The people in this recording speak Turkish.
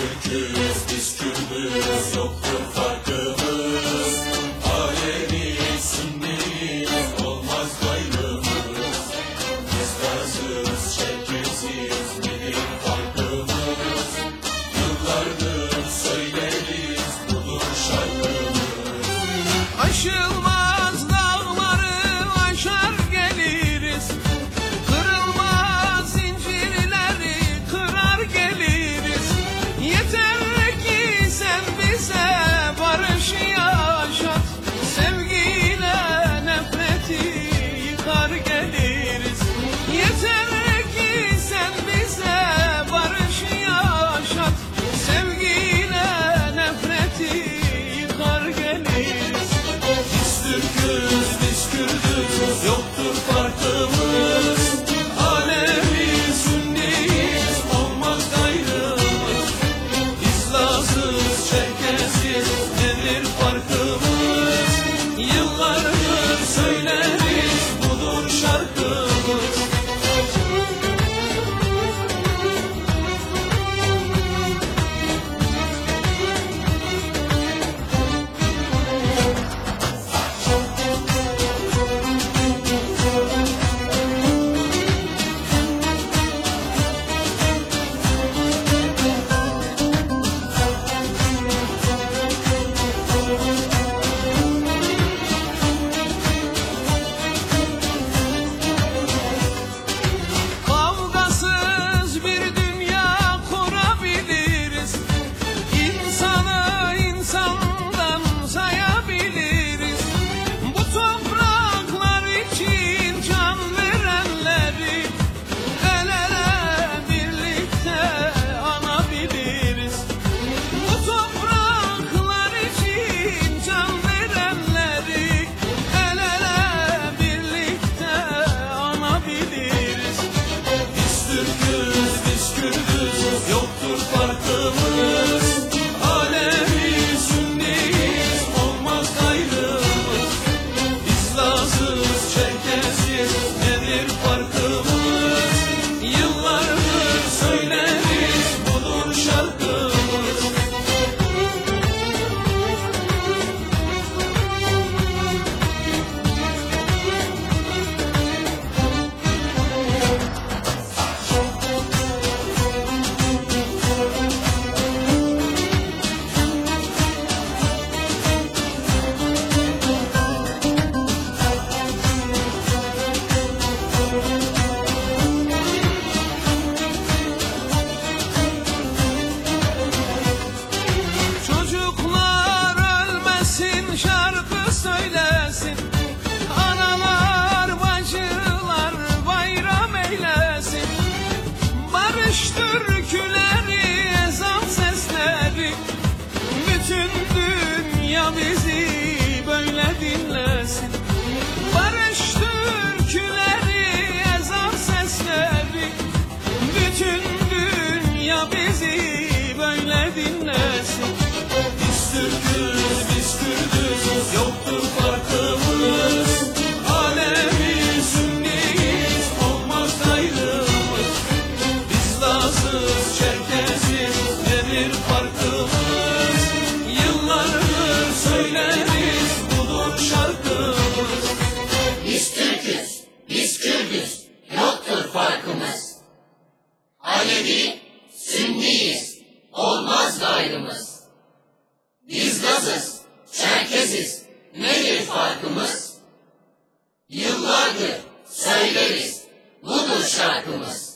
Türk'üz, biz Kürdüz, yoktur farkımız. Alevi, Sünniyiz, olmaz gayrımız. Biz Laz'ız, Çerkeziz, nedir farkımız? Yıllardır söyleriz, budur şarkımız. Aşılmaz dağları aşar geliriz, kırılmaz zincirleri kırar geliriz. Yeter ki sen bize barış yaşat, sevgiyle nefreti yıkar geliriz. Yeter ki sen bize barış yaşat, sevgiyle nefreti yıkar geliriz. Biz Türk'üz, biz Kürdüz, yoktur farkımız. Alevi, Sünniyiz, olmaz gayrımız. Biz Laz'ız, Çerkeziz, nedir farkımız? Yıllardır söyleriz, budur şarkımız. Kavgasız bir dünya kurabiliriz, İnsanı insandan sayabiliriz. Bu topraklar için can verenleri el ele birlikte anabiliriz. Bu topraklar için can verenleri el ele birlikte anabiliriz. Biz Türk'üz, biz Kürdüz, yoktur farkımız. Alevi, Sünniyiz, olmaz gayrımız. Biz Laz'ız, Çerkeziz, nedir farkımız? Yıllardır söyleriz, budur şarkımız. Çocuklar ölmesin, şarkı söylesin, analar bacılar bayram eylesin. Barış türküleri, ezan sesleri, bütün dünya bizi böyle dinlesin. Barış türküleri, ezan sesleri, bütün dünya bizi böyle dinlesin. Biz Türk'üz, biz Kürdüz, yoktur farkımız. Alevi, Sünniyiz, olmaz gayrımız. Biz Laz'ız, Çerkeziz, nedir farkımız? Yıllardır söyleriz, budur şarkımız. Biz Türk'üz, biz Kürdüz, yoktur farkımız. Alevi, Sünniyiz, olmaz gayrımız. Biz Laz'ız, Çerkeziz, nedir farkımız? Yıllardır söyleriz, budur şarkımız.